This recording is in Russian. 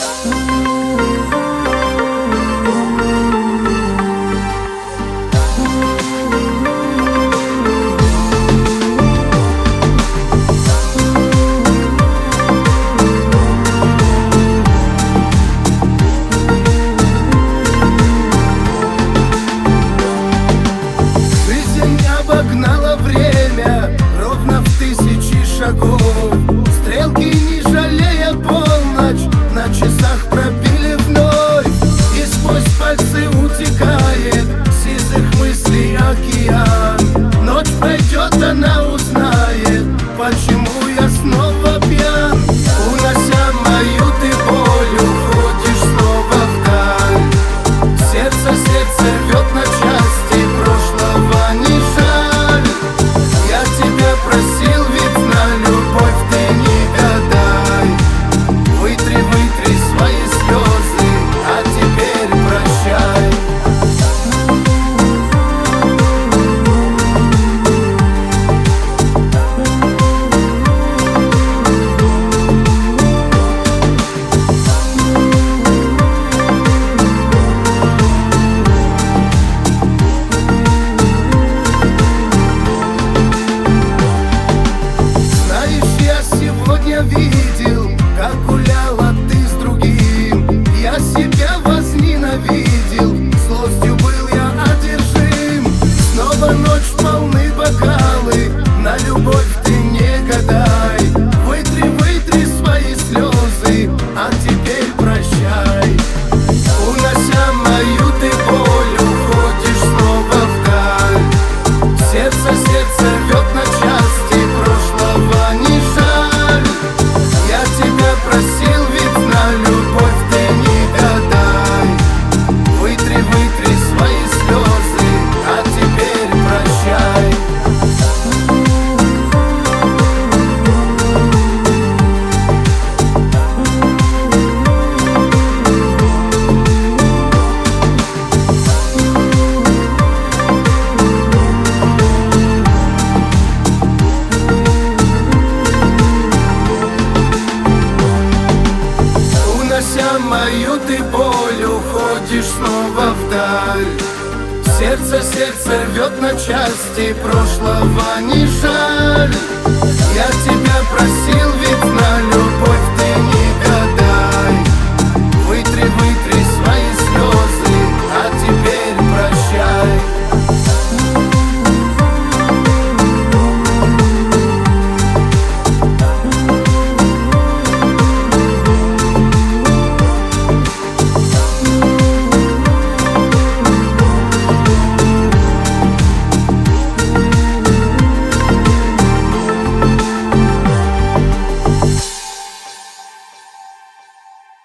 Обогнала время ровно в 1000 шагов. Стрелки, не жалея, полночь на часах пробили вновь. И сквозь пальцы утекает сизых мыслей океан. Ночь пройдет, она узнает, почему я снова пьян. Унося мою ты боль, уходишь снова вдаль. Сердце рвет на части, прошлого не жаль. Я тебя просил, ведь на любовь ты не гадай. Вытри свои слезы, а теперь прощай. Я видел, как гуляла ты с другим. Я себя возненавидел, злостью был я одержим. Снова ночь, полны бокалы, на любовь ты не гадай. Вытри свои слезы, а теперь прощай. Унося мою ты боль, уходишь снова вдаль. Сердце рвет на части, прошлого не жаль. Я тебя просил, ведь на любовь ты не гадай. Вытри свои слезы, а теперь прощай. Унося мою ты боль, уходишь снова вдаль. Сердце рвет на части, прошлого не жаль. Я тебя просил, ведь на любовь